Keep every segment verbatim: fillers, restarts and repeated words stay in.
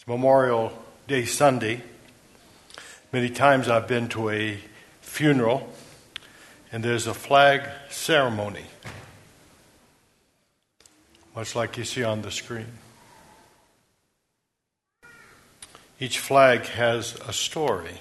It's Memorial Day Sunday. Many times I've been to a funeral, and there's a flag ceremony, much like you see on the screen. Each flag has a story.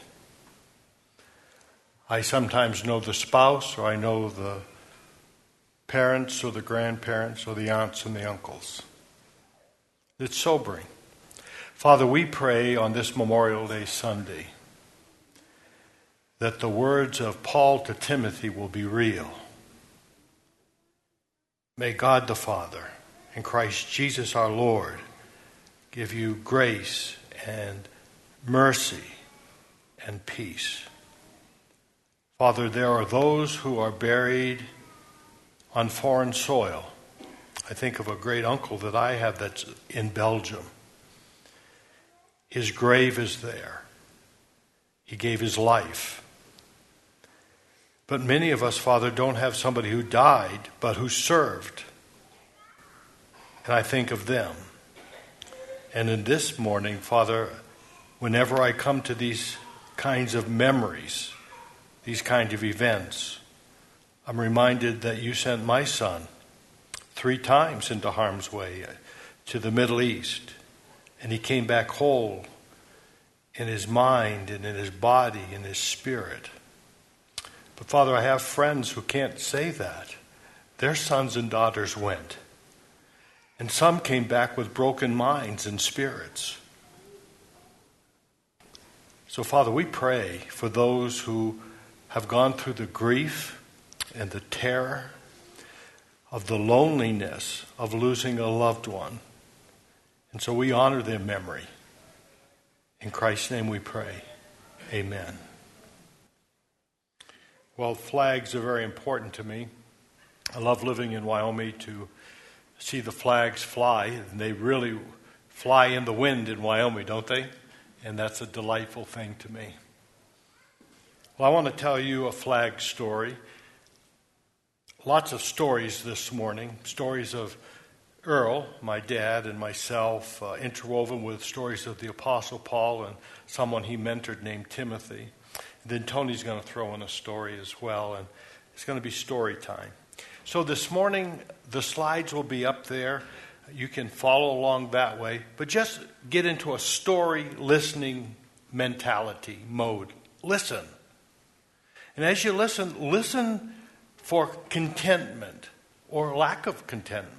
I sometimes know the spouse, or I know the parents, or the grandparents, or the aunts and the uncles. It's sobering. Father, we pray on this Memorial Day Sunday that the words of Paul to Timothy will be real. May God the Father and Christ Jesus our Lord give you grace and mercy and peace. Father, there are those who are buried on foreign soil. I think of a great uncle that I have that's in Belgium. His grave is there. He gave his life. But many of us, Father, don't have somebody who died, but who served. And I think of them. And in this morning, Father, whenever I come to these kinds of memories, these kind of events, I'm reminded that you sent my son three times into harm's way to the Middle East. And he came back whole in his mind and in his body and his spirit. But Father, I have friends who can't say that. Their sons and daughters went. And some came back with broken minds and spirits. So Father, we pray for those who have gone through the grief and the terror of the loneliness of losing a loved one. And so we honor their memory. In Christ's name we pray. Amen. Well, flags are very important to me. I love living in Wyoming to see the flags fly. And they really fly in the wind in Wyoming, don't they? And that's a delightful thing to me. Well, I want to tell you a flag story. Lots of stories this morning. Stories of Earl, my dad, and myself, uh, interwoven with stories of the Apostle Paul and someone he mentored named Timothy. And then Tony's going to throw in a story as well, and it's going to be story time. So this morning, the slides will be up there. You can follow along that way, but just get into a story listening mentality mode. Listen. And as you listen, listen for contentment or lack of contentment.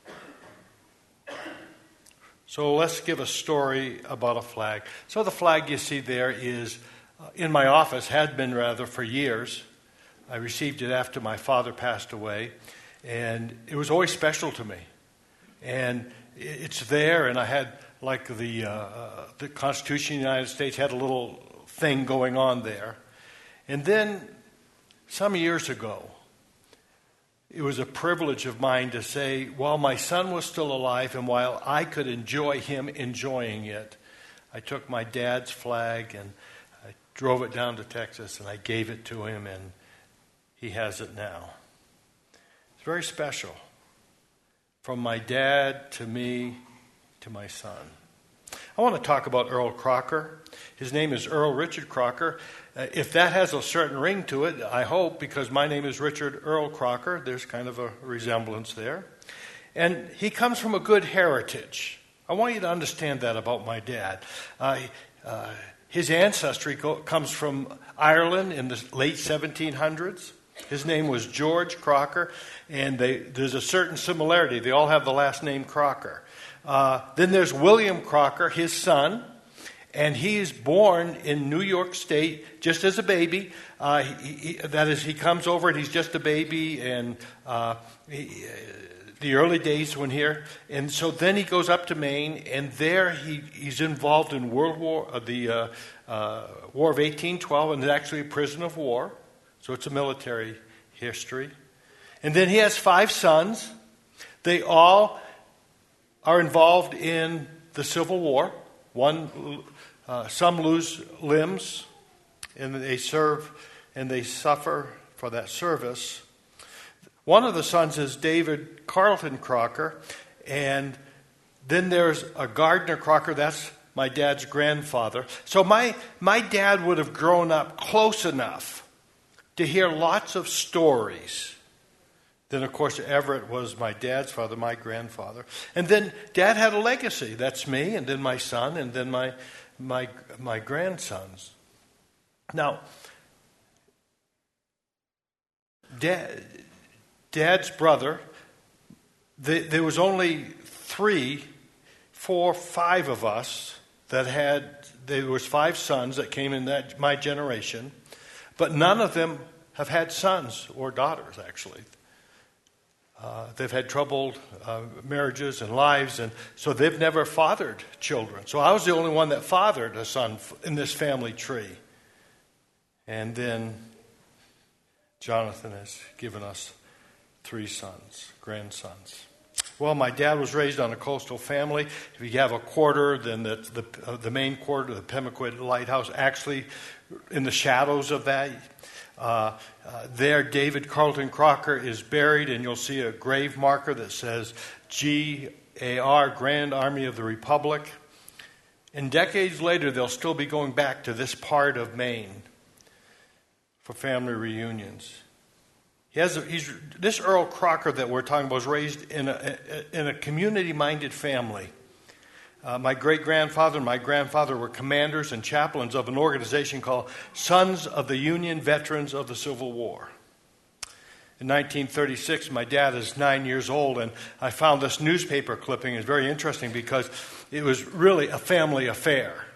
So let's give a story about a flag. So the flag you see there is uh, in my office, had been rather for years. I received it after my father passed away, and it was always special to me. And it's there, and I had like the uh, the Constitution of the United States had a little thing going on there. And then some years ago, it was a privilege of mine to say, while my son was still alive and while I could enjoy him enjoying it, I took my dad's flag and I drove it down to Texas and I gave it to him, and he has it now. It's very special. From my dad to me to my son. I want to talk about Earl Crocker. His name is Earl Richard Crocker. Uh, if that has a certain ring to it, I hope, because my name is Richard Earl Crocker, there's kind of a resemblance there. And he comes from a good heritage. I want you to understand that about my dad. Uh, uh, his ancestry go- comes from Ireland in the late seventeen hundreds. His name was George Crocker, and they, there's a certain similarity. They all have the last name Crocker. Uh, then there's William Crocker, his son, and he is born in New York State just as a baby. Uh, he, he, that is, he comes over and he's just a baby, and uh, he, the early days when here. And so then he goes up to Maine, and there he, he's involved in World War, uh, the uh, uh, War of eighteen twelve, and is actually a prisoner of war. So it's a military history. And then he has five sons. They all are involved in the Civil War. One, uh, some lose limbs, and they serve and they suffer for that service. One of the sons is David Carleton Crocker, and then there's a Gardner Crocker. That's my dad's grandfather. So my, my dad would have grown up close enough to hear lots of stories. Then, of course, Everett was my dad's father, my grandfather. And then Dad had a legacy. That's me, and then my son, and then my my my grandsons. Now, Dad, Dad's brother, the, there was only three, four, five of us that had, there was five sons that came in that my generation, but none of them have had sons or daughters, actually. Uh, they've had troubled uh, marriages and lives, and so they've never fathered children. So I was the only one that fathered a son in this family tree. And then Jonathan has given us three sons, grandsons. Well, my dad was raised on a coastal family. If you have a quarter, then the the, uh, the main quarter, the Pemaquid Lighthouse, actually in the shadows of that. Uh, uh, there, David Carlton Crocker is buried, and you'll see a grave marker that says G A R, Grand Army of the Republic. And decades later, they'll still be going back to this part of Maine for family reunions. He has a, he's, this Earl Crocker that we're talking about was raised in a, in a community-minded family. Uh, my great-grandfather and my grandfather were commanders and chaplains of an organization called Sons of the Union Veterans of the Civil War. In nineteen thirty-six, my dad is nine years old, and I found this newspaper clipping. It's very interesting because it was really a family affair.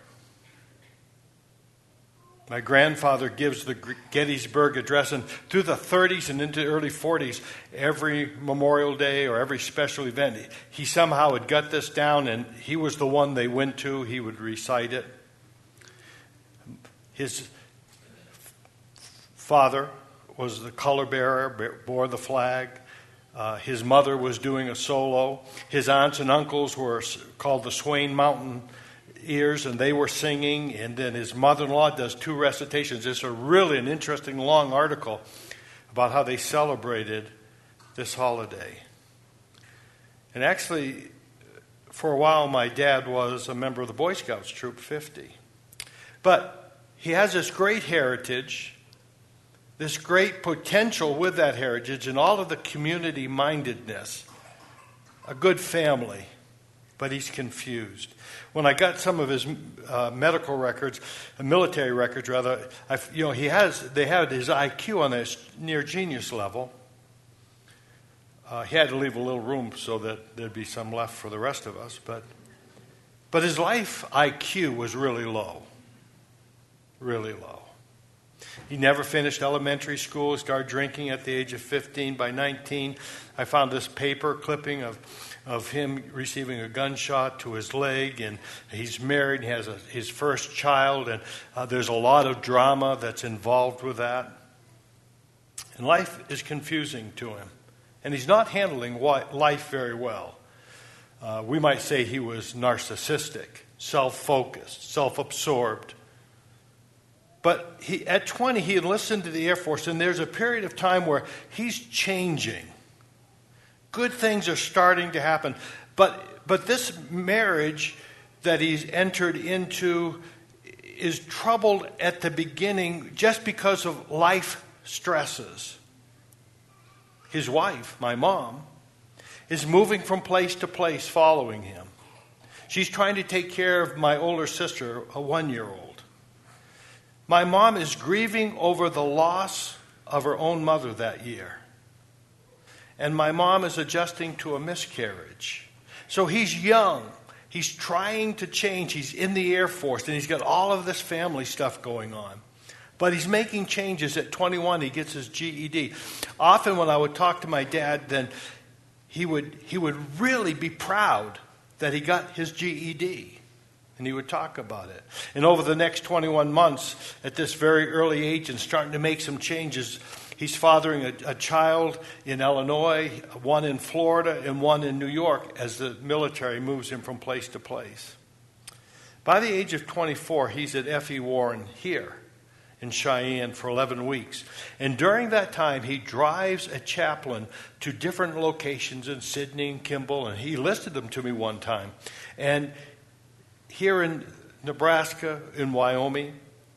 My grandfather gives the Gettysburg Address, and through the thirties and into the early forties, every Memorial Day or every special event, he somehow had got this down, and he was the one they went to. He would recite it. His father was the color bearer, bore the flag. Uh, his mother was doing a solo. His aunts and uncles were called the Swain Mountain Ears, and they were singing, and then his mother-in-law does two recitations. It's a really an interesting long article about how they celebrated this holiday. And actually, for a while, my dad was a member of the Boy Scouts Troop fifty. But he has this great heritage, this great potential with that heritage, and all of the community-mindedness, a good family, but he's confused. When I got some of his uh, medical records, uh, military records rather, I, you know, he has. They had his I Q on this near genius level. Uh, he had to leave a little room so that there'd be some left for the rest of us. But, but his life I Q was really low, really low. He never finished elementary school. He started drinking at the age of fifteen. By nineteen, I found this paper clipping of. of him receiving a gunshot to his leg, and he's married, he has a, his first child, and uh, there's a lot of drama that's involved with that. And life is confusing to him, and he's not handling life very well. Uh, we might say he was narcissistic, self-focused, self-absorbed. But he, at twenty, he enlisted into the Air Force, and there's a period of time where he's changing. Good things are starting to happen. But but this marriage that he's entered into is troubled at the beginning just because of life stresses. His wife, my mom, is moving from place to place following him. She's trying to take care of my older sister, a one-year-old. My mom is grieving over the loss of her own mother that year. And my mom is adjusting to a miscarriage. So he's young. He's trying to change. He's in the Air Force, and he's got all of this family stuff going on. But he's making changes. At twenty-one, he gets his G E D. Often when I would talk to my dad, then he would he would really be proud that he got his G E D. And he would talk about it. And over the next twenty-one months, at this very early age and starting to make some changes, he's fathering a, a child in Illinois, one in Florida, and one in New York as the military moves him from place to place. By the age of twenty-four, he's at F E Warren here in Cheyenne for eleven weeks. And during that time, he drives a chaplain to different locations in Sydney and Kimball, and he listed them to me one time. And here in Nebraska, in Wyoming,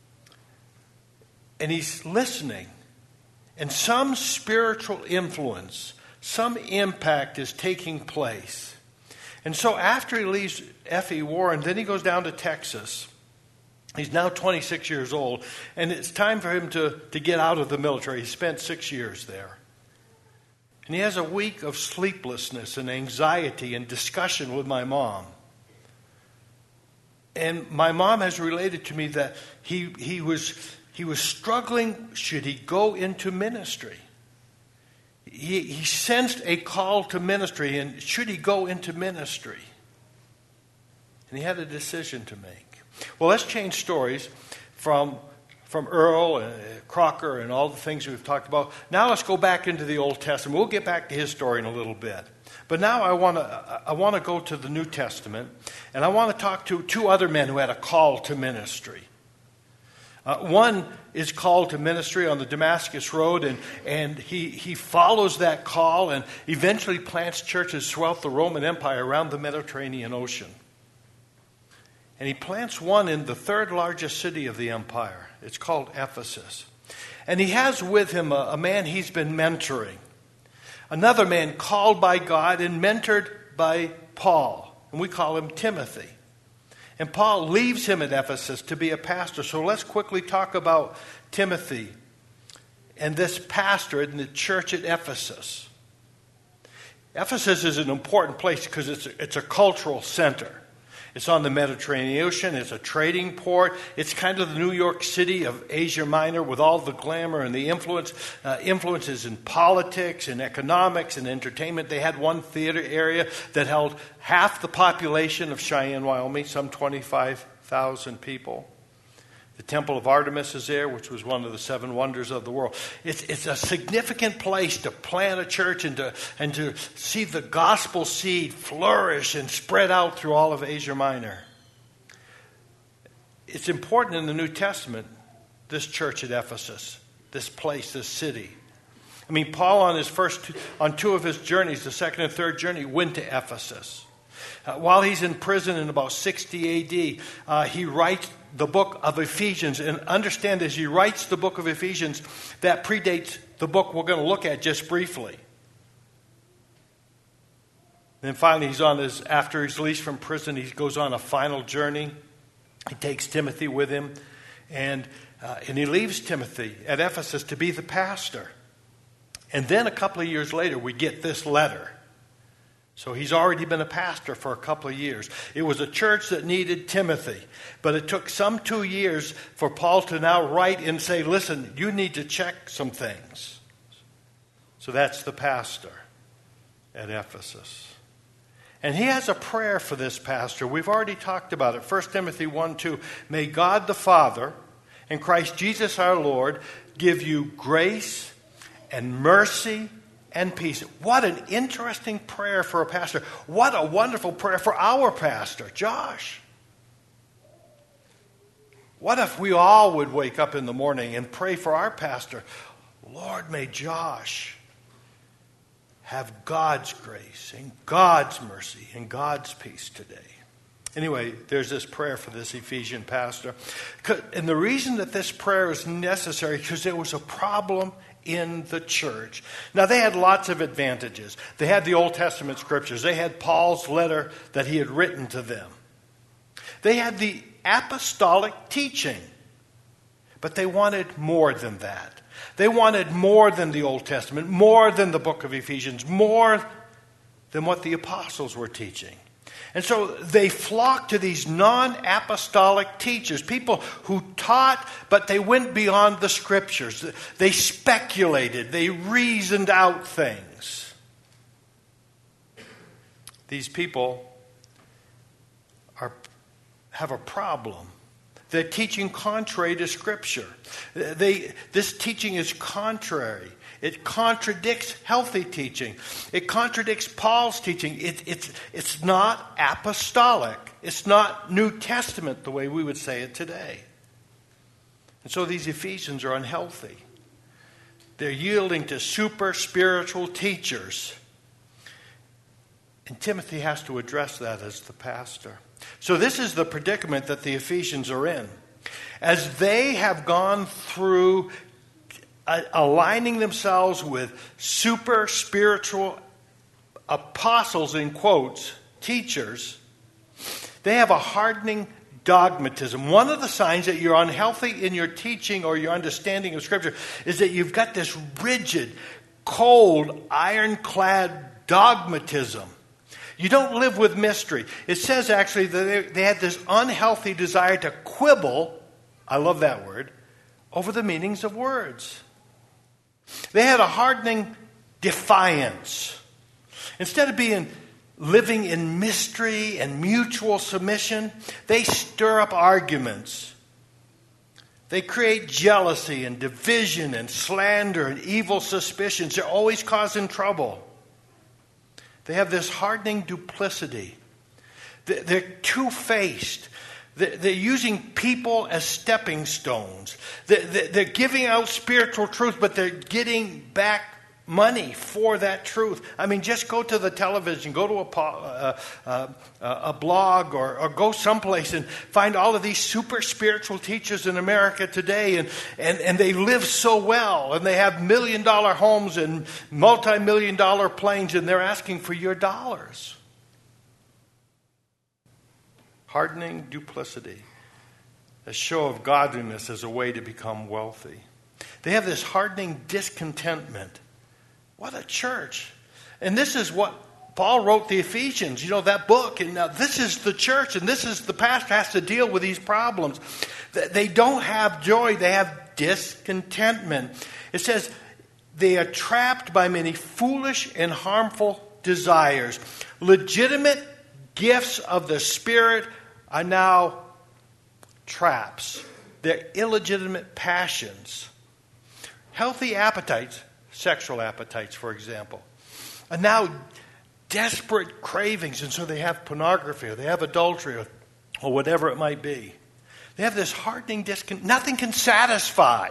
and he's listening. And some spiritual influence, some impact is taking place. And so after he leaves F E. Warren, then he goes down to Texas. He's now twenty-six years old, and it's time for him to, to get out of the military. He spent six years there. And he has a week of sleeplessness and anxiety and discussion with my mom. And my mom has related to me that he he was he was struggling, should he go into ministry? He, he sensed a call to ministry, and should he go into ministry? And he had a decision to make. Well, let's change stories from, from Earl and Crocker and all the things we've talked about. Now let's go back into the Old Testament. We'll get back to his story in a little bit. But now I want to I want to go to the New Testament, and I want to talk to two other men who had a call to ministry. Uh, one is called to ministry on the Damascus Road, and, and he, he follows that call and eventually plants churches throughout the Roman Empire around the Mediterranean Ocean. And he plants one in the third largest city of the empire. It's called Ephesus. And he has with him a, a man he's been mentoring. Another man called by God and mentored by Paul. And we call him Timothy. And Paul leaves him at Ephesus to be a pastor. So let's quickly talk about Timothy and this pastor in the church at Ephesus. Ephesus is an important place because it's a, it's a cultural center. It's on the Mediterranean Ocean. It's a trading port. It's kind of the New York City of Asia Minor with all the glamour and the influence, uh, influences in politics and economics and entertainment. They had one theater area that held half the population of Cheyenne, Wyoming, some twenty-five thousand people. The Temple of Artemis is there, which was one of the seven wonders of the world. It's, it's a significant place to plant a church and to, and to see the gospel seed flourish and spread out through all of Asia Minor. It's important in the New Testament, this church at Ephesus, this place, this city. I mean, Paul on his first, two, on two of his journeys, the second and third journey, went to Ephesus. Uh, while he's in prison in about sixty A D, uh, he writes the book of Ephesians. And understand, as he writes the book of Ephesians, that predates the book we're going to look at just briefly. Then finally, he's on his, after he's released from prison, he goes on a final journey. He takes Timothy with him, and uh, and he leaves Timothy at Ephesus to be the pastor. And then a couple of years later, we get this letter. So he's already been a pastor for a couple of years. It was a church that needed Timothy. But it took some two years for Paul to now write and say, listen, you need to check some things. So that's the pastor at Ephesus. And he has a prayer for this pastor. We've already talked about it. First Timothy one two. May God the Father and Christ Jesus our Lord give you grace and mercy and peace. What an interesting prayer for a pastor. What a wonderful prayer for our pastor, Josh. What if we all would wake up in the morning and pray for our pastor? Lord, may Josh have God's grace and God's mercy and God's peace today. Anyway, there's this prayer for this Ephesian pastor. And the reason that this prayer is necessary is because there was a problem in the church. Now, they had lots of advantages. They had the Old Testament scriptures. They had Paul's letter that he had written to them. They had the apostolic teaching. But they wanted more than that. They wanted more than the Old Testament, more than the book of Ephesians, more than what the apostles were teaching. And so they flocked to these non-apostolic teachers, people who taught, but they went beyond the scriptures. They speculated. They reasoned out things. These people are, have a problem. They're teaching contrary to Scripture. They, this teaching is contrary. It contradicts healthy teaching. It contradicts Paul's teaching. It, it's, it's not apostolic. It's not New Testament the way we would say it today. And so these Ephesians are unhealthy. They're yielding to super spiritual teachers. And Timothy has to address that as the pastor. So this is the predicament that the Ephesians are in. As they have gone through uh, aligning themselves with super spiritual apostles, in quotes, teachers, they have a hardening dogmatism. One of the signs that you're unhealthy in your teaching or your understanding of Scripture is that you've got this rigid, cold, ironclad dogmatism. You don't live with mystery. It says actually that they, they had this unhealthy desire to quibble, I love that word, over the meanings of words. They had a hardening defiance. Instead of being living in mystery and mutual submission, they stir up arguments. They create jealousy and division and slander and evil suspicions. They're always causing trouble. They have this hardening duplicity. They're two-faced. They're using people as stepping stones. They're giving out spiritual truth, but they're getting back money for that truth. I mean, just go to the television, go to a, uh, uh, a blog, or, or go someplace and find all of these super spiritual teachers in America today, and, and, and they live so well, and they have million-dollar homes and multi-million dollar planes, and they're asking for your dollars. Hardening duplicity, a show of godliness as a way to become wealthy. They have this hardening discontentment. What a church. And this is what Paul wrote the Ephesians, you know, that book. And now this is the church, and this is the pastor has to deal with these problems. They don't have joy. They have discontentment. It says they are trapped by many foolish and harmful desires. Legitimate gifts of the Spirit are now traps. They're illegitimate passions. Healthy appetites, sexual appetites, for example, are now desperate cravings, and so they have pornography, or they have adultery, or, or whatever it might be. They have this hardening discon- nothing can satisfy.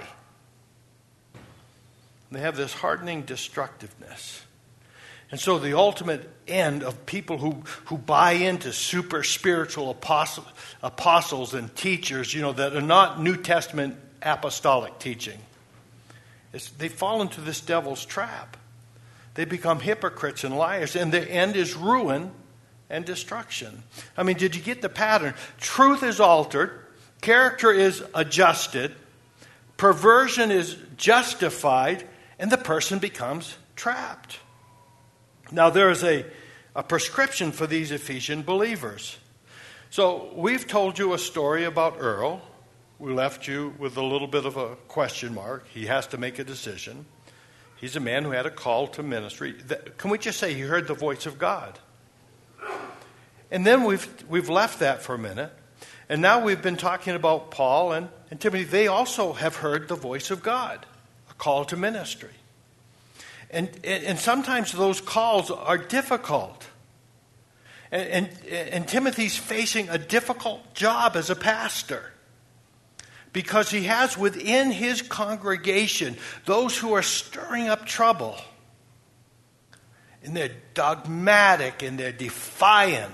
They have this hardening destructiveness. And so the ultimate end of people who, who buy into super spiritual apostle, apostles and teachers, you know, that are not New Testament apostolic teaching, is they fall into this devil's trap. They become hypocrites and liars, and the end is ruin and destruction. I mean, did you get the pattern? Truth is altered, character is adjusted, perversion is justified, and the person becomes trapped. Now, there is a, a prescription for these Ephesian believers. So, we've told you a story about Earl. We left you with a little bit of a question mark. He has to make a decision. He's a man who had a call to ministry. Can we just say he heard the voice of God? And then we've we've left that for a minute. And now we've been talking about Paul and, and Timothy. They also have heard the voice of God, a call to ministry. And, and, and sometimes those calls are difficult. And, and, and Timothy's facing a difficult job as a pastor, because he has within his congregation those who are stirring up trouble. And they're dogmatic and they're defiant.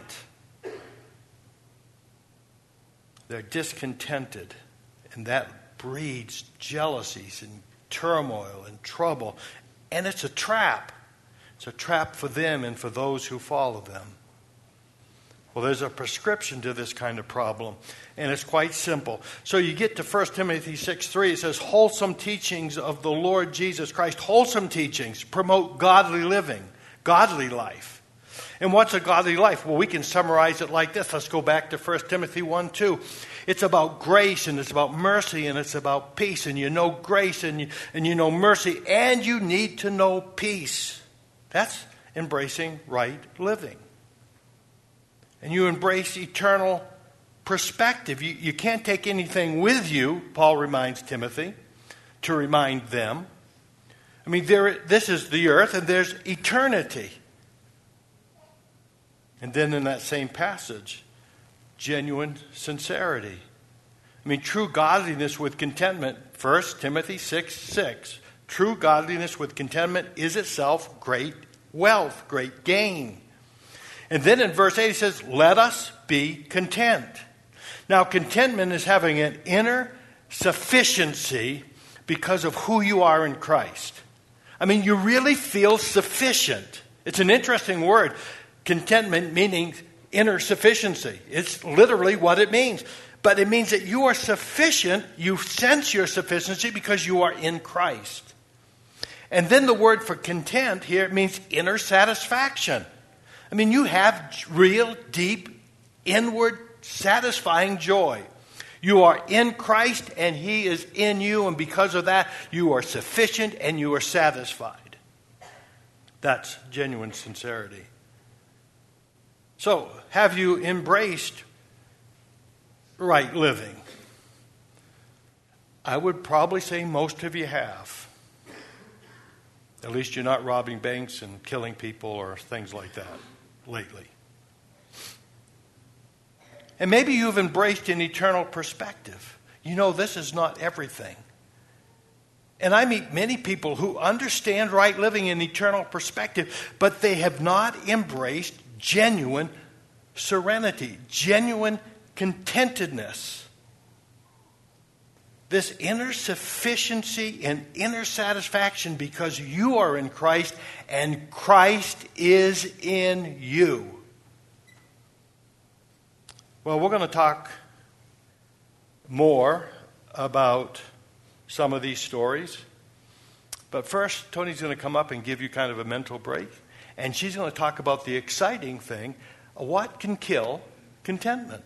They're discontented. And that breeds jealousies and turmoil and trouble. And it's a trap. It's a trap for them and for those who follow them. Well, there's a prescription to this kind of problem, and it's quite simple. So you get to First Timothy six three, it says, wholesome teachings of the Lord Jesus Christ. Wholesome teachings promote godly living, godly life. And what's a godly life? Well, we can summarize it like this. Let's go back to First Timothy one two. It's about grace, and it's about mercy, and it's about peace. And you know grace, and you, and you know mercy, and you need to know peace. That's embracing right living. And you embrace eternal perspective. You, you can't take anything with you, Paul reminds Timothy, to remind them. I mean, there, this is the earth, and there's eternity. And then in that same passage, genuine sincerity. I mean, true godliness with contentment. First Timothy six six. True godliness with contentment is itself great wealth, great gain. And then in verse eight he says, let us be content. Now, contentment is having an inner sufficiency because of who you are in Christ. I mean, you really feel sufficient. It's an interesting word. Contentment meaning inner sufficiency. It's literally what it means. But it means that you are sufficient. You sense your sufficiency because you are in Christ. And then the word for content here means inner satisfaction. I mean, you have real, deep, inward, satisfying joy. You are in Christ and He is in you, and because of that, you are sufficient and you are satisfied. That's genuine sincerity. So, have you embraced right living? I would probably say most of you have. At least you're not robbing banks and killing people or things like that lately. And maybe you've embraced an eternal perspective. You know, this is not everything. And I meet many people who understand right living in eternal perspective, but they have not embraced genuine serenity, genuine contentedness. This inner sufficiency and inner satisfaction because you are in Christ and Christ is in you. Well, we're going to talk more about some of these stories. But first, Tony's going to come up and give you kind of a mental break. And she's going to talk about the exciting thing, what can kill contentment.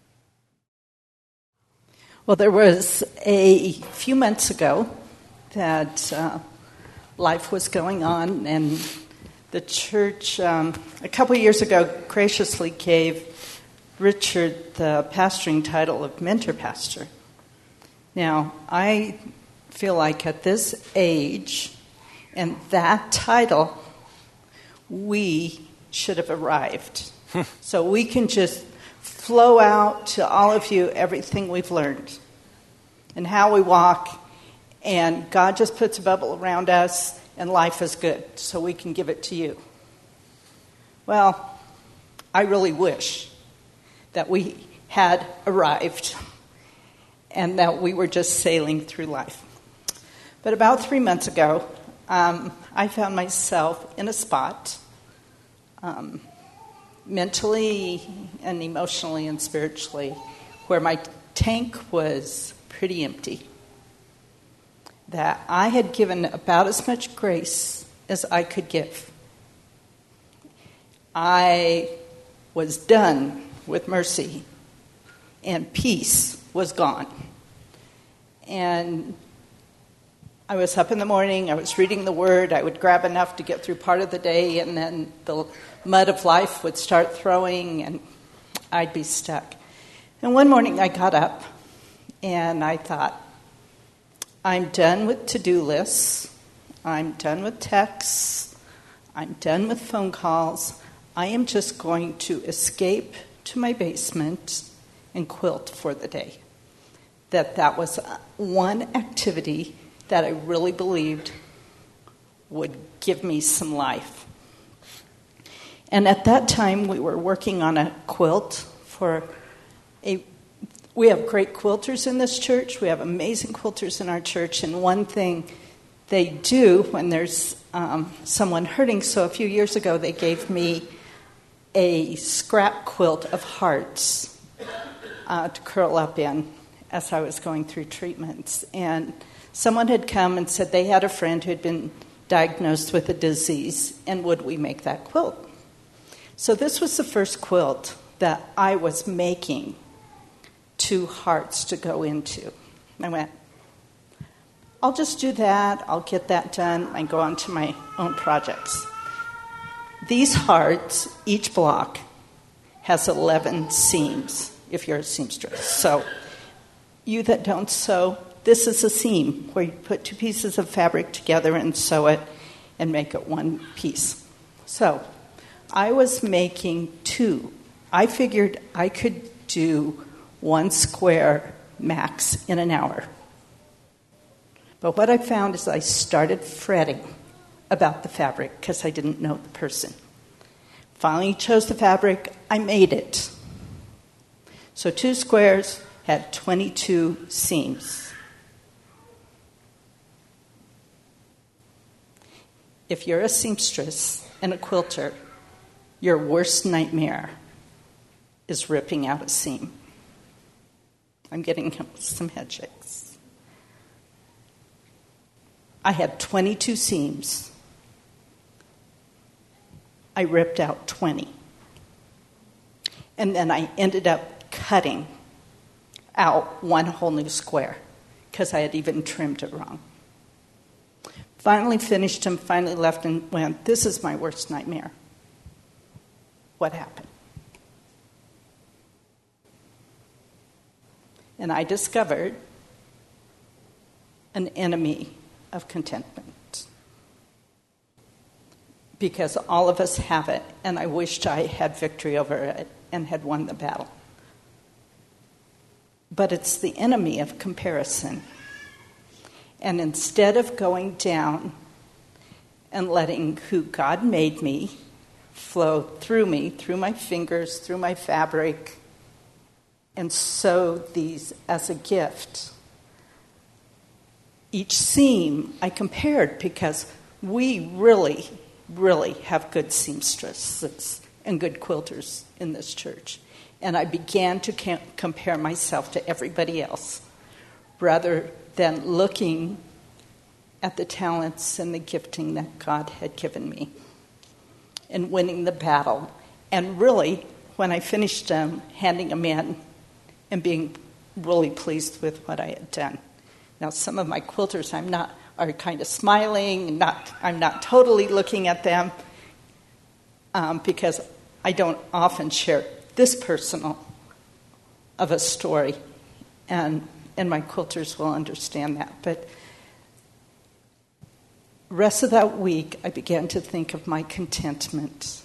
Well, there was a few months ago that uh, life was going on, and the church, um, a couple of years ago, graciously gave Richard the pastoring title of mentor pastor. Now, I feel like at this age and that title, we should have arrived. So we can just flow out to all of you everything we've learned and how we walk, and God just puts a bubble around us and life is good, so we can give it to you. Well, I really wish that we had arrived and that we were just sailing through life. But about three months ago, um, I found myself in a spot, um, mentally and emotionally and spiritually, where my tank was pretty empty. That I had given about as much grace as I could give. I was done with mercy, and peace was gone. And I was up in the morning, I was reading the Word, I would grab enough to get through part of the day, and then the mud of life would start throwing, and I'd be stuck. And one morning I got up, and I thought, I'm done with to-do lists, I'm done with texts, I'm done with phone calls, I am just going to escape to my basement and quilt for the day. That that was one activity that I really believed would give me some life. And at that time, we were working on a quilt for a... We have great quilters in this church. We have amazing quilters in our church. And one thing they do when there's um, someone hurting, so a few years ago, they gave me a scrap quilt of hearts uh, to curl up in as I was going through treatments. And someone had come and said they had a friend who had been diagnosed with a disease, and would we make that quilt? So this was the first quilt that I was making two hearts to go into. I went, I'll just do that, I'll get that done, and go on to my own projects. These hearts, each block, has eleven seams, if you're a seamstress. So, you that don't sew, this is a seam where you put two pieces of fabric together and sew it and make it one piece. So, I was making two. I figured I could do one square max in an hour. But what I found is I started fretting about the fabric because I didn't know the person. Finally chose the fabric, I made it. So two squares had twenty-two seams. If you're a seamstress and a quilter, your worst nightmare is ripping out a seam. I'm getting some head shakes. I had twenty-two seams. I ripped out twenty. And then I ended up cutting out one whole new square because I had even trimmed it wrong. Finally finished him, finally left and went, this is my worst nightmare. What happened? And I discovered an enemy of contentment. Because all of us have it, and I wished I had victory over it and had won the battle. But it's the enemy of comparison. And instead of going down and letting who God made me flow through me, through my fingers, through my fabric, and sew these as a gift, each seam I compared because we really, really have good seamstresses and good quilters in this church. And I began to compare myself to everybody else rather than looking at the talents and the gifting that God had given me and winning the battle. And really, when I finished them, handing them in and being really pleased with what I had done. Now, some of my quilters, I'm not, are kind of smiling. Not, I'm not totally looking at them um, because I don't often share this personal of a story, and and my quilters will understand that. But rest of that week, I began to think of my contentment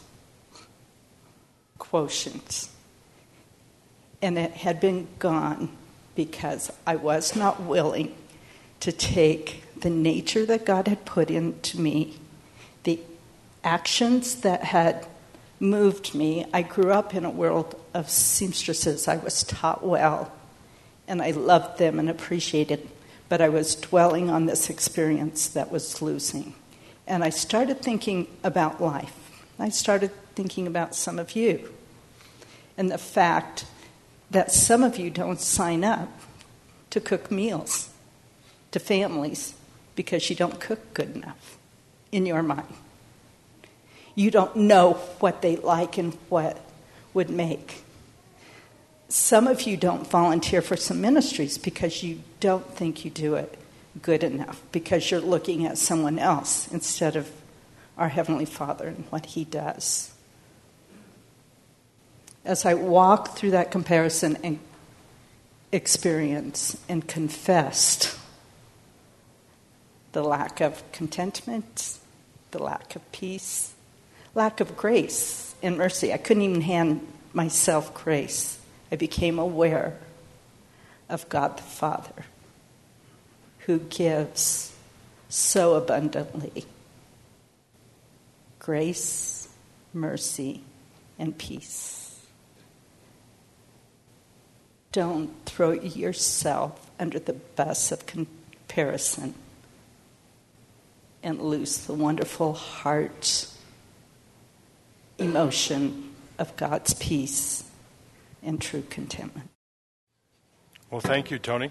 quotient, and it had been gone because I was not willing to take the nature that God had put into me, the actions that had moved me. I grew up in a world of seamstresses. I was taught well, and I loved them and appreciated them, but I was dwelling on this experience that was losing. And I started thinking about life. I started thinking about some of you and the fact that some of you don't sign up to cook meals to families because you don't cook good enough in your mind. You don't know what they like and what would make. Some of you don't volunteer for some ministries because you don't think you do it good enough, because you're looking at someone else instead of our Heavenly Father and what He does. As I walked through that comparison and experience and confessed the lack of contentment, the lack of peace, lack of grace and mercy. I couldn't even hand myself grace. I became aware of God the Father, who gives so abundantly grace, mercy, and peace. Don't throw yourself under the bus of comparison and lose the wonderful heart emotion of God's peace and true contentment. Well, thank you, Tony.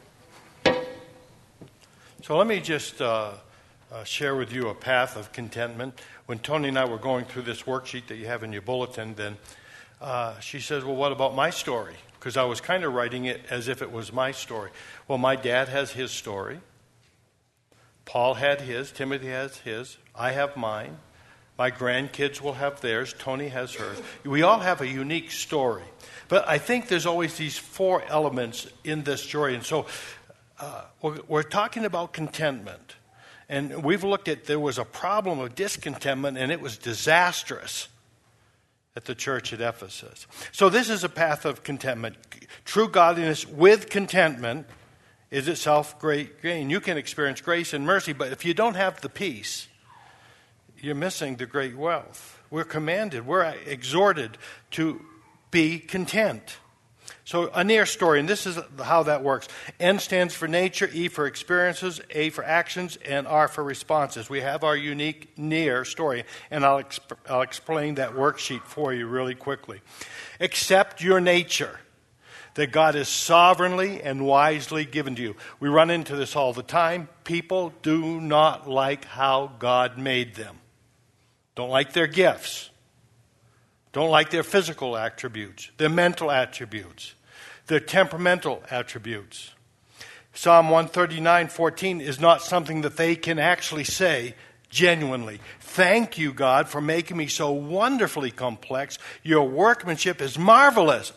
So let me just uh, uh, share with you a path of contentment. When Tony and I were going through this worksheet that you have in your bulletin, then uh, she says, well, what about my story? Because I was kind of writing it as if it was my story. Well, my dad has his story. Paul had his. Timothy has his. I have mine. My grandkids will have theirs. Tony has hers. We all have a unique story. But I think there's always these four elements in this story. And so uh, we're, we're talking about contentment. And we've looked at, there was a problem of discontentment, and it was disastrous at the church at Ephesus. So this is a path of contentment. True godliness with contentment is itself great gain. You can experience grace and mercy, but if you don't have the peace, you're missing the great wealth. We're commanded, we're exhorted to be content. So a near story, and this is how that works. N stands for nature, E for experiences, A for actions, and R for responses. We have our unique near story, and I'll, exp- I'll explain that worksheet for you really quickly. Accept your nature that God has sovereignly and wisely given to you. We run into this all the time. People do not like how God made them. Don't like their gifts. Don't like their physical attributes, their mental attributes, their temperamental attributes. Psalm one thirty-nine fourteen is not something that they can actually say genuinely. Thank you, God, for making me so wonderfully complex. Your workmanship is marvelous.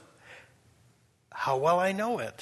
How well I know it.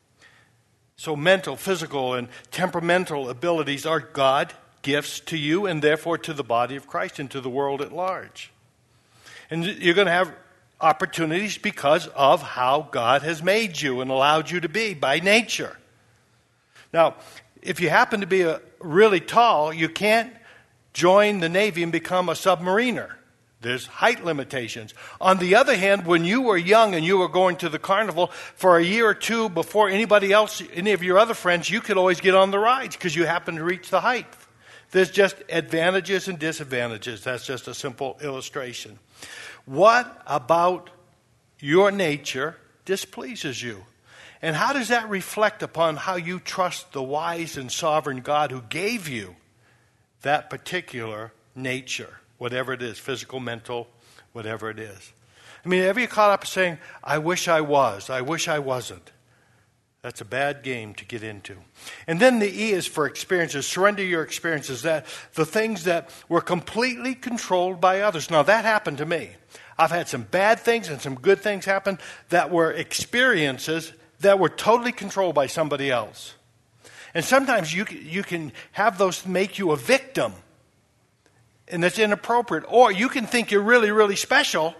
So mental, physical, and temperamental abilities are God gifts to you and therefore to the body of Christ and to the world at large. And you're going to have opportunities because of how God has made you and allowed you to be by nature. Now, if you happen to be a really tall, you can't join the Navy and become a submariner. There's height limitations. On the other hand, when you were young and you were going to the carnival for a year or two before anybody else, any of your other friends, you could always get on the rides because you happened to reach the height. There's just advantages and disadvantages. That's just a simple illustration. What about your nature displeases you? And how does that reflect upon how you trust the wise and sovereign God who gave you that particular nature, whatever it is, physical, mental, whatever it is? I mean, have you caught up saying, I wish I was, I wish I wasn't? That's a bad game to get into. And then the E is for experiences. Surrender your experiences, that the things that were completely controlled by others. Now, that happened to me. I've had some bad things and some good things happen that were experiences that were totally controlled by somebody else. And sometimes you, you can have those make you a victim, and that's inappropriate. Or you can think you're really, really special,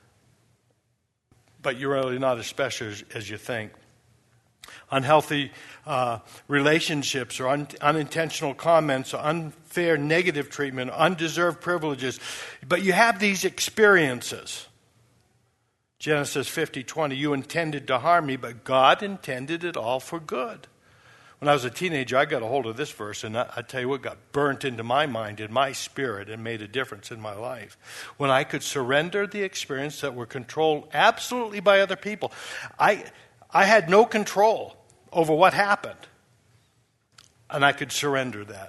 but you're really not as special as, as you think. Unhealthy uh, relationships or un- unintentional comments or unfair negative treatment, undeserved privileges. But you have these experiences. Genesis fifty twenty, you intended to harm me, but God intended it all for good. When I was a teenager, I got a hold of this verse, and I, I tell you what, got burnt into my mind, in my spirit, and made a difference in my life. When I could surrender the experience that were controlled absolutely by other people. I... I had no control over what happened, and I could surrender that.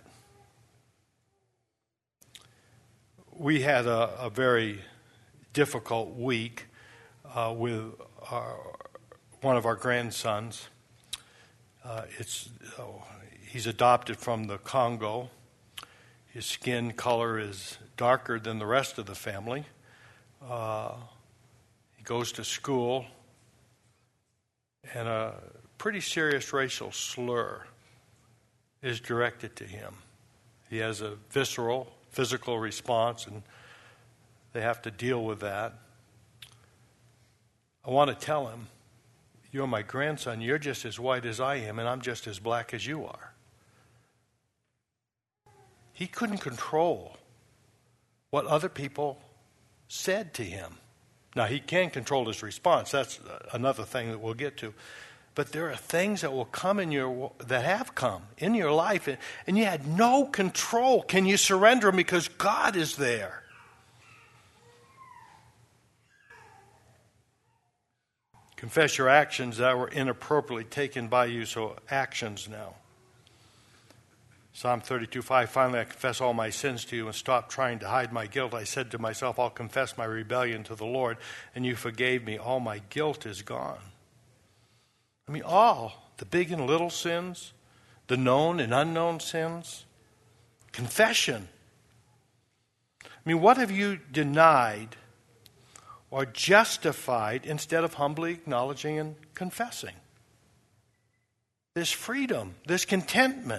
We had a, a very difficult week uh, with our, one of our grandsons. Uh, it's oh, he's adopted from the Congo. His skin color is darker than the rest of the family. Uh, he goes to school. And a pretty serious racial slur is directed to him. He has a visceral, physical response, and they have to deal with that. I want to tell him, you're my grandson, you're just as white as I am, and I'm just as black as you are. He couldn't control what other people said to him. Now, he can control his response. That's another thing that we'll get to. But there are things that will come in your, that have come in your life, and, and you had no control. Can you surrender them because God is there? Confess your actions that were inappropriately taken by you, so actions now. Psalm thirty-two five, finally I confess all my sins to you and stop trying to hide my guilt. I said to myself, I'll confess my rebellion to the Lord, and you forgave me. All my guilt is gone. I mean, all, the big and little sins, the known and unknown sins. Confession. I mean, what have you denied or justified instead of humbly acknowledging and confessing? There's freedom. There's contentment.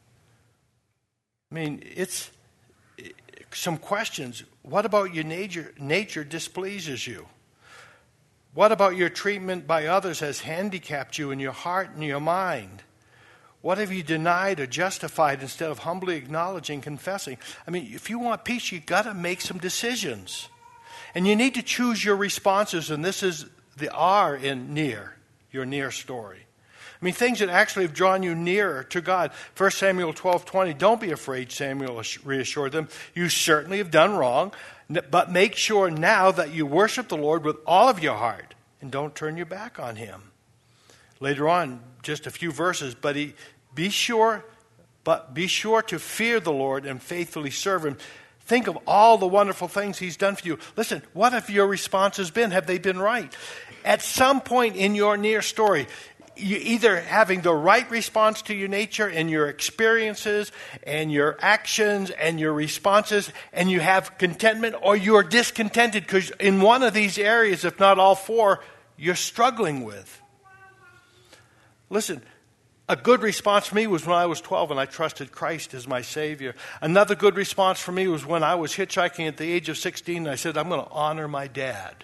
I mean, it's some questions. What about your nature, nature displeases you? What about your treatment by others has handicapped you in your heart and your mind? What have you denied or justified instead of humbly acknowledging, confessing? I mean, if you want peace, you've got to make some decisions. And you need to choose your responses, and this is the R in near. your near story. I mean, things that actually have drawn you nearer to God. First Samuel twelve twenty, don't be afraid, Samuel reassured them. You certainly have done wrong, but make sure now that you worship the Lord with all of your heart and don't turn your back on him. Later on, just a few verses, but he, be sure, but be sure to fear the Lord and faithfully serve him. Think of all the wonderful things he's done for you. Listen, what have your responses been? Have they been right? At some point in your near story, you either having the right response to your nature and your experiences and your actions and your responses, and you have contentment, or you're discontented because in one of these areas, if not all four, you're struggling with. Listen, a good response for me was when I was twelve and I trusted Christ as my Savior. Another good response for me was when I was hitchhiking at the age of sixteen and I said, I'm going to honor my dad.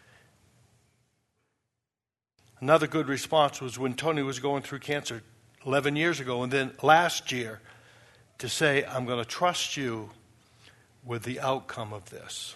Another good response was when Tony was going through cancer eleven years ago, and then last year to say, I'm going to trust you with the outcome of this.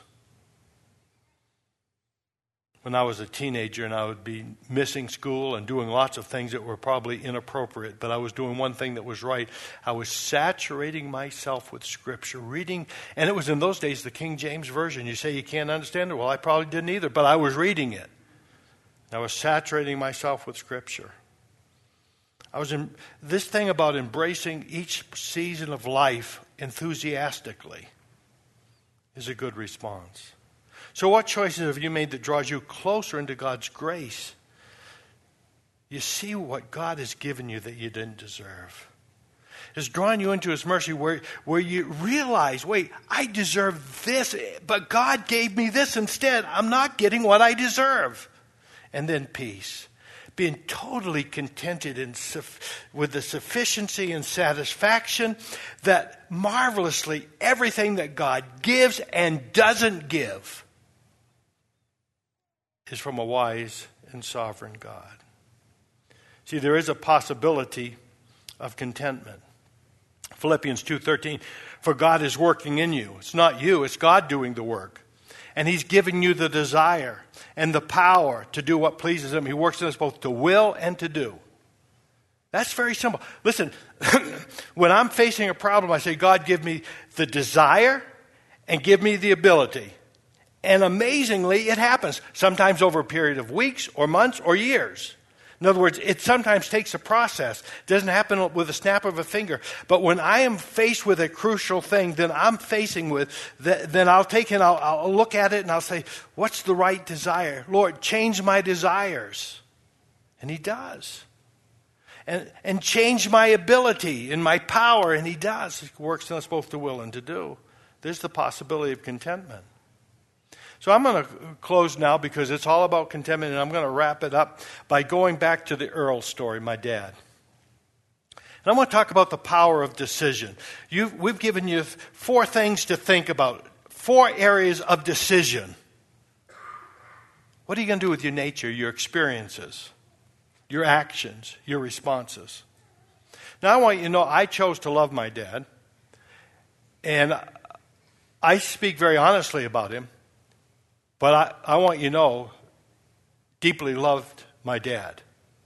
When I was a teenager and I would be missing school and doing lots of things that were probably inappropriate, but I was doing one thing that was right. I was saturating myself with Scripture, reading, and it was in those days the King James Version. You say you can't understand it? Well, I probably didn't either, but I was reading it. I was saturating myself with Scripture. I was in this thing about embracing each season of life enthusiastically is a good response. So what choices have you made that draws you closer into God's grace? You see what God has given you that you didn't deserve. It's drawing you into his mercy where, where you realize, wait, I deserve this, but God gave me this instead. I'm not getting what I deserve. And then peace. Being totally contented in, with the sufficiency and satisfaction that marvelously everything that God gives and doesn't give is from a wise and sovereign God. See, there is a possibility of contentment. Philippians two thirteen, for God is working in you. It's not you, it's God doing the work. And he's giving you the desire and the power to do what pleases him. He works in us both to will and to do. That's very simple. Listen, when I'm facing a problem, I say, God, give me the desire and give me the ability. And amazingly, it happens, sometimes over a period of weeks or months or years. In other words, it sometimes takes a process. It doesn't happen with a snap of a finger. But when I am faced with a crucial thing, then I'm facing with, then I'll take it, I'll, I'll look at it and I'll say, what's the right desire? Lord, change my desires. And he does. And, and change my ability and my power, and he does. He works in us both to will and to do. There's the possibility of contentment. So I'm going to close now because it's all about contentment, and I'm going to wrap it up by going back to the Earl story, my dad. And I want to talk about the power of decision. You've, we've given you four things to think about, four areas of decision. What are you going to do with your nature, your experiences, your actions, your responses? Now I want you to know I chose to love my dad, and I speak very honestly about him. But I, I want you to know, deeply loved my dad.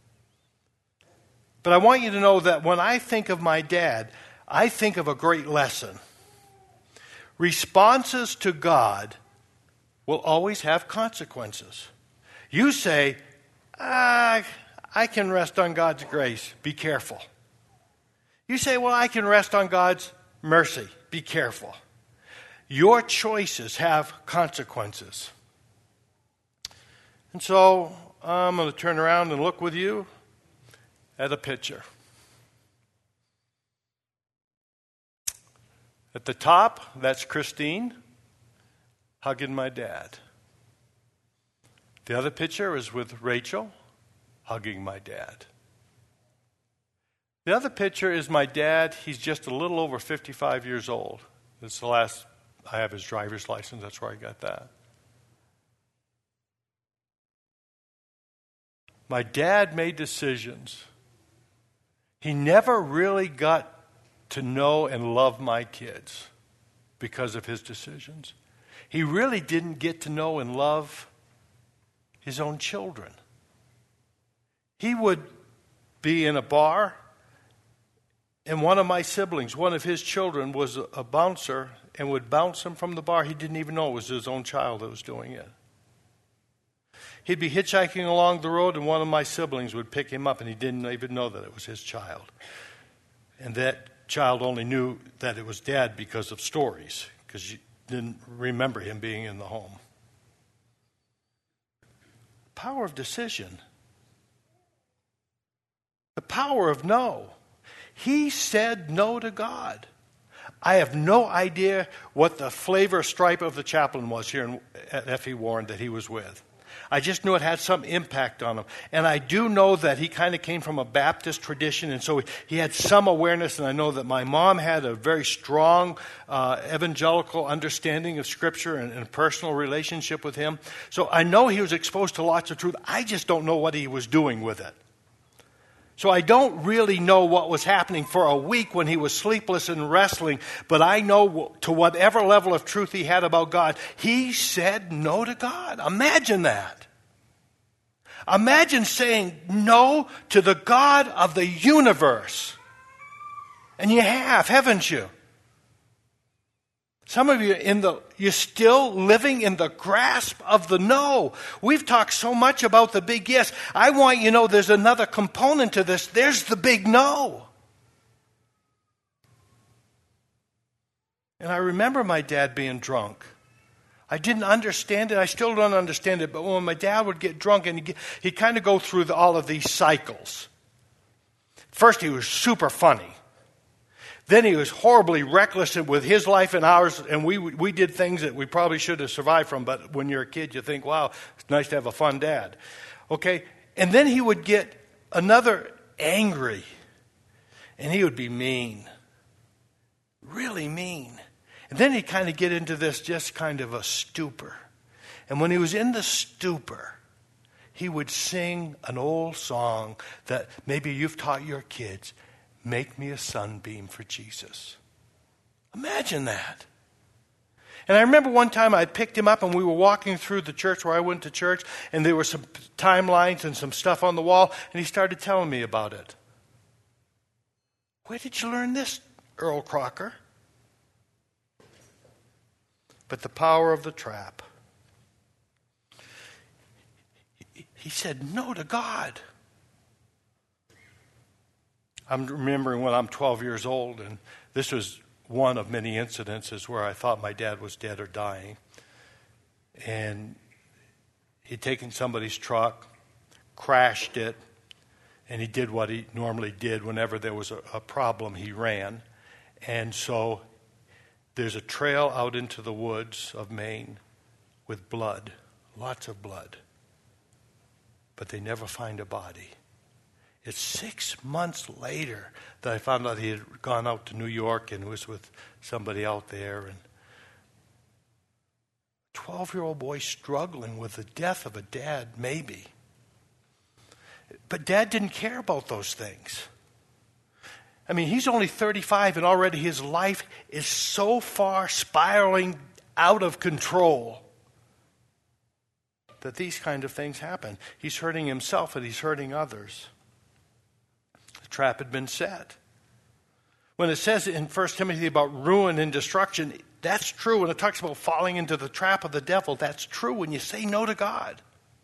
But I want you to know that when I think of my dad, I think of a great lesson. Responses to God will always have consequences. You say, ah, I can rest on God's grace. Be careful. You say, well, I can rest on God's mercy. Be careful. Your choices have consequences. And so I'm going to turn around and look with you at a picture. At the top, that's Christine hugging my dad. The other picture is with Rachel hugging my dad. The other picture is my dad. He's just a little over fifty-five years old. It's the last, I have his driver's license. That's where I got that. My dad made decisions. He never really got to know and love my kids because of his decisions. He really didn't get to know and love his own children. He would be in a bar, and one of my siblings, one of his children, was a, a bouncer and would bounce him from the bar. He didn't even know it was his own child that was doing it. He'd be hitchhiking along the road, and one of my siblings would pick him up, and he didn't even know that it was his child. And that child only knew that it was Dad because of stories, because you didn't remember him being in the home. Power of decision. The power of no. He said no to God. I have no idea what the flavor stripe of the chaplain was here in, at F E. Warren that he was with. I just knew it had some impact on him. And I do know that he kind of came from a Baptist tradition, and so he had some awareness, and I know that my mom had a very strong uh, evangelical understanding of Scripture and, and a personal relationship with him. So I know he was exposed to lots of truth. I just don't know what he was doing with it. So I don't really know what was happening for a week when he was sleepless and wrestling, but I know to whatever level of truth he had about God, he said no to God. Imagine that. Imagine saying no to the God of the universe. And you have, haven't you? Some of you in the you're still living in the grasp of the no. We've talked so much about the big yes. I want you to know there's another component to this. There's the big no. And I remember my dad being drunk. I didn't understand it. I still don't understand it. But when my dad would get drunk, and he'd, he'd kind of go through the, all of these cycles. First, he was super funny. Then he was horribly reckless with his life and ours, and we we did things that we probably should have survived from. But when you're a kid, you think, wow, it's nice to have a fun dad. Okay? And then he would get another angry, and he would be mean. Really mean. And then he'd kind of get into this just kind of a stupor. And when he was in the stupor, he would sing an old song that maybe you've taught your kids. Make me a sunbeam for Jesus. Imagine that. And I remember one time I picked him up and we were walking through the church where I went to church, and there were some timelines and some stuff on the wall, and he started telling me about it. Where did you learn this, Earl Crocker? But the power of the trap. He said no to God. I'm remembering when I'm twelve years old, and this was one of many incidences where I thought my dad was dead or dying. And he'd taken somebody's truck, crashed it, and he did what he normally did whenever there was a, a problem, he ran. And so there's a trail out into the woods of Maine with blood, lots of blood. But they never find a body. It's six months later that I found out he had gone out to New York and was with somebody out there. And a twelve-year-old boy struggling with the death of a dad, maybe. But Dad didn't care about those things. I mean, he's only thirty-five, and already his life is so far spiraling out of control that these kind of things happen. He's hurting himself and he's hurting others. The trap had been set. When it says in First Timothy about ruin and destruction, that's true. When it talks about falling into the trap of the devil, that's true when you say no to God.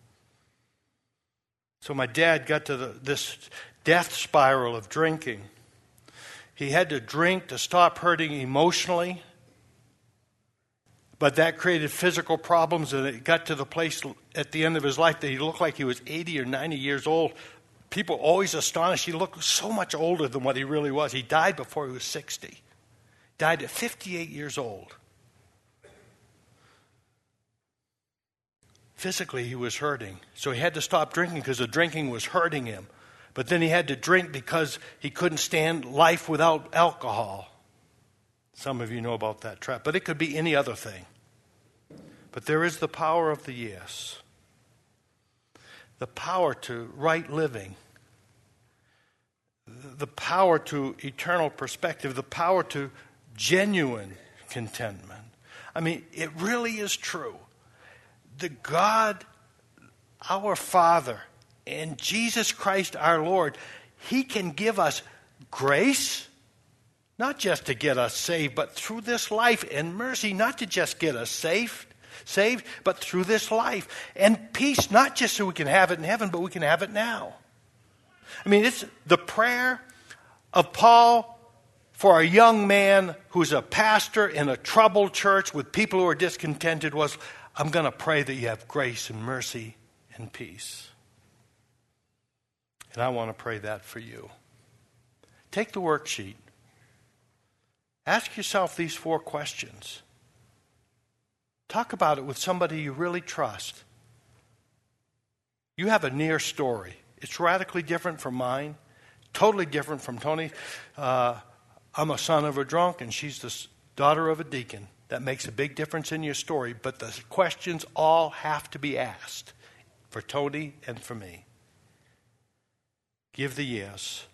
So my dad got to the, this death spiral of drinking. He had to drink to stop hurting emotionally. But that created physical problems, and it got to the place at the end of his life that he looked like he was eighty or ninety years old. People always astonished. He looked so much older than what he really was. He died before he was sixty. Died at fifty-eight years old. Physically, he was hurting. So he had to stop drinking because the drinking was hurting him. But then he had to drink because he couldn't stand life without alcohol. Some of you know about that trap. But it could be any other thing. But there is the power of the yes. The power to right living. The power to eternal perspective. The power to genuine contentment. I mean, it really is true. The God, our Father, in Jesus Christ our Lord, he can give us grace, not just to get us saved, but through this life, and mercy, not to just get us saved, saved, but through this life, and peace, not just so we can have it in heaven, but we can have it now. I mean, it's the prayer of Paul for a young man who's a pastor in a troubled church with people who are discontented was, I'm going to pray that you have grace and mercy and peace. And I want to pray that for you. Take the worksheet. Ask yourself these four questions. Talk about it with somebody you really trust. You have a near story. It's radically different from mine, totally different from Tony. Uh, I'm a son of a drunk, and she's the daughter of a deacon. That makes a big difference in your story, but the questions all have to be asked for Tony and for me. Give the yes.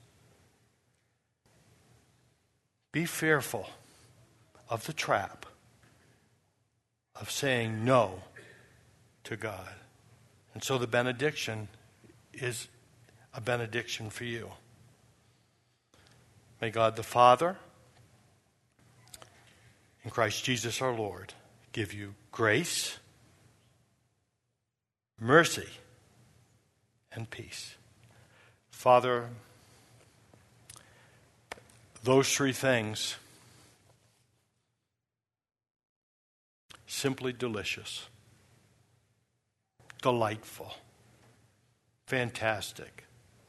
Be fearful of the trap of saying no to God. And so the benediction is a benediction for you. May God the Father and Christ Jesus our Lord give you grace, mercy, and peace. Father, those three things, simply delicious, delightful, fantastic,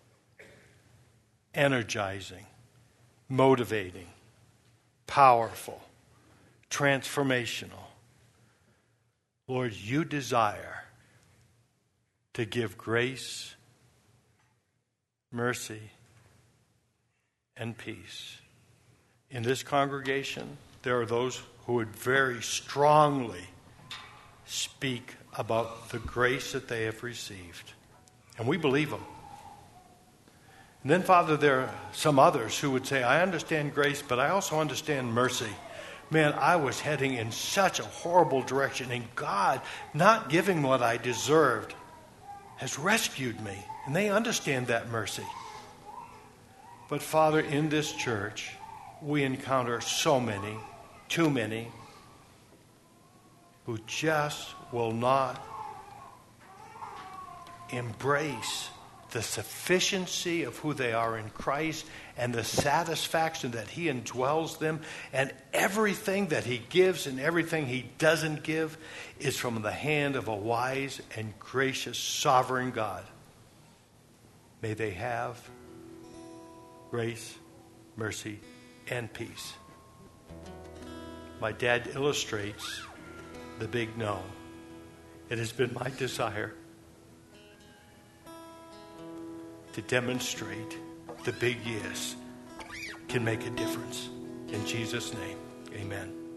energizing, motivating, powerful, transformational. Lord, you desire to give grace, mercy, and peace. In this congregation, there are those who would very strongly speak about the grace that they have received. And we believe them. And then, Father, there are some others who would say, I understand grace, but I also understand mercy. Man, I was heading in such a horrible direction, and God, not giving what I deserved, has rescued me. And they understand that mercy. But, Father, in this church, we encounter so many, too many, who just will not embrace the sufficiency of who they are in Christ and the satisfaction that he indwells them, and everything that he gives and everything he doesn't give is from the hand of a wise and gracious sovereign God. May they have grace, mercy, and peace. My dad illustrates the big no. It has been my desire to demonstrate the big yes can make a difference. In Jesus' name, amen.